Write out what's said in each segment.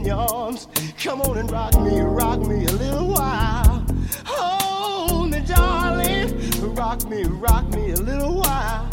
your arms. Come on and rock me a little while. Hold me, darling, rock me a little while.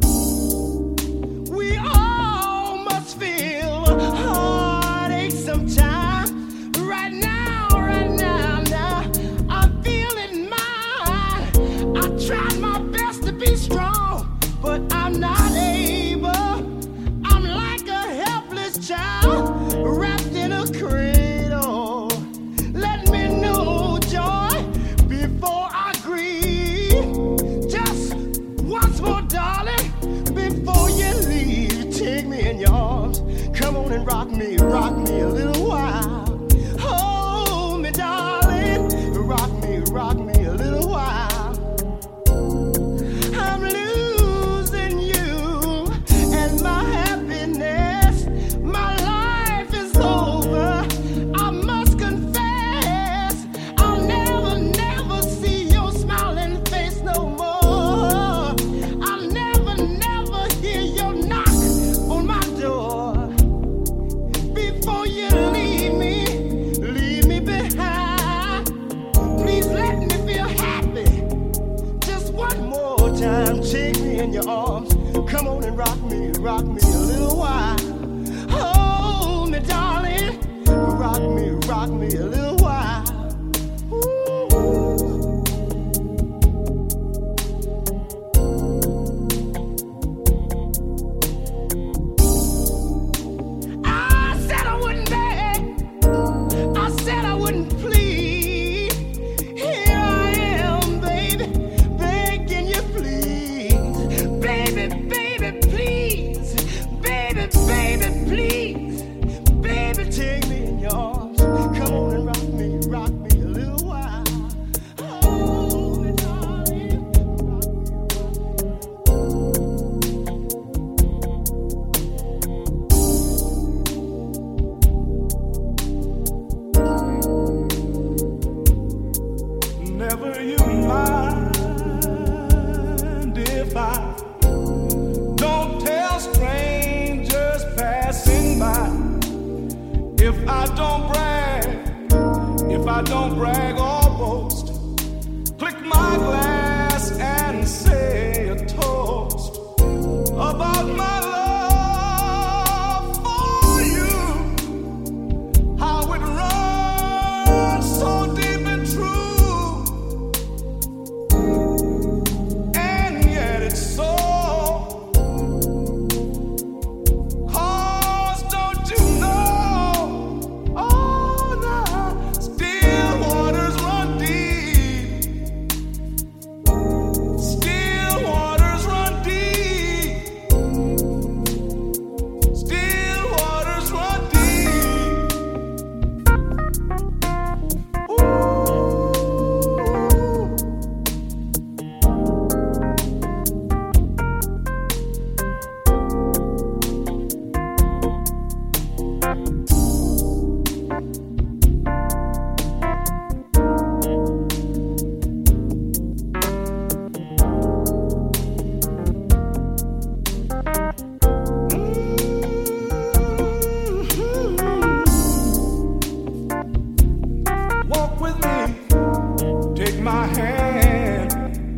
We all must feel heartache sometime. Right now, now, I'm feeling mine. I tried my best to be strong, but I'm not able. I'm like a helpless child wrapped in a cradle. Let me know, joy, before I grieve. Just once more, darling, before you leave. Take me in your arms. Come on and rock me a little while. Hold me, darling, rock me a little while. I'm losing you and my happiness. My life is over. I must confess, I'll never see your smiling face no more. I'll never hear your knock on my door. Before you leave me behind. Please let me feel happy. Just one more time, take me in your arms. Come on and rock me a little while. Hold me, darling, rock me a little while. Ooh. I said I wouldn't beg, I said I wouldn't plead. Here I am, baby, begging you please. Baby, please. Baby, please. Baby, take me in your arms. Come on and rock me a little while. Hold me, darling, Never you mind if I don't tell strangers passing by. If I don't brag or boast, click my glass and say a toast about my love for you. How it runs so deep and true, and yet it's so. 'Cause don't you know, oh no, still waters run deep. Still waters run deep. Still waters run deep. Ooh. Walk with me, take my hand.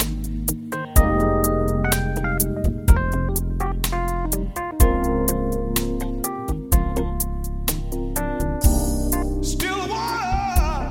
Still water.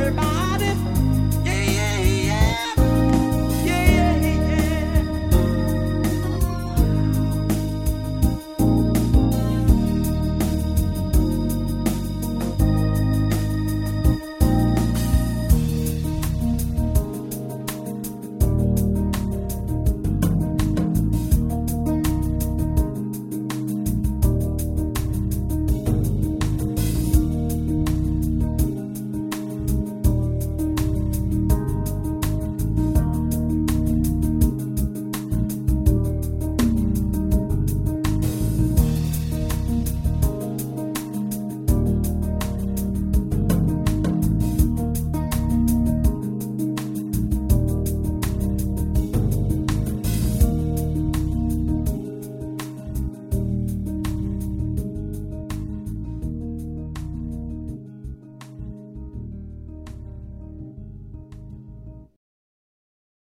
everybody.